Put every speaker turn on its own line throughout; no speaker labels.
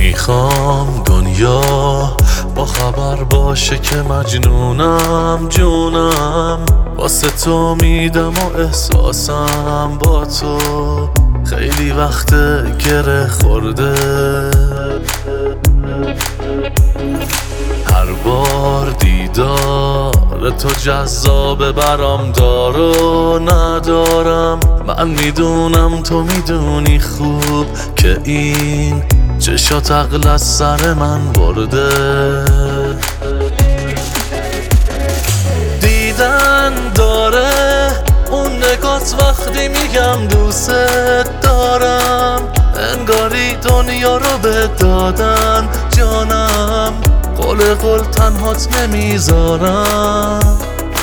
میخوام دنیا با خبر باشه که مجنونم جونم، واسه تو میدم و احساسم با تو خیلی وقت گره خورده. هر بار دیدار تو جذابه برام، دارو ندارم. من میدونم تو میدونی خوب که این چشات عقل از سر من برده. دیدن داره اون نگات وقتی میگم دوست دارم، انگاری دنیا رو به دادن جانم، قل تنهات نمیذارم.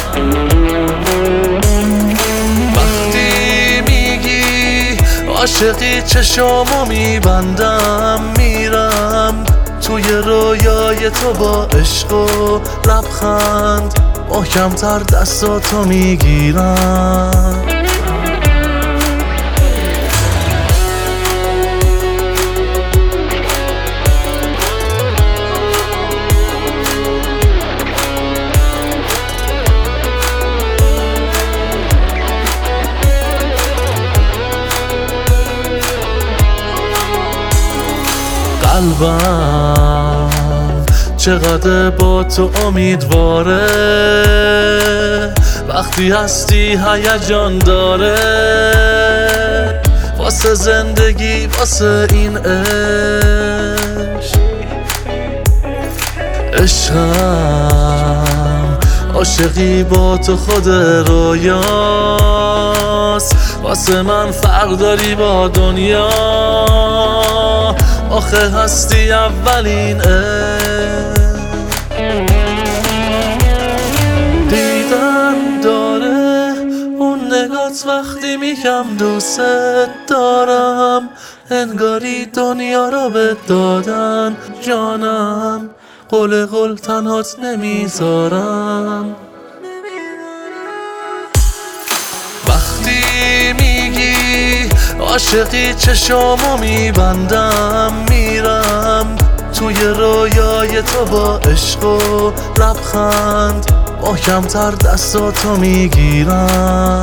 وقتی میگی عاشقی چشامو میبندم، میرم توی رویای تو با عشق و لبخند، محکمتر دستاتو میگیرم. قلبم چقدر با تو امیدواره، وقتی هستی هیجان داره، واسه زندگی واسه این عشق. عشقم عاشقی با تو خود رویاست، واسه من فرق داری با دنیا، آخه هستی اولین دیدن داره اون نگات وقتی میگم دوست دارم، انگاری دنیا رو به دادن جانم، قل تنهات نمیذارم. وقتی میگی عاشقی چشامو میبندم، میرم توی رویای تو با عشق و لبخند، محکمتر دستاتو میگیرم.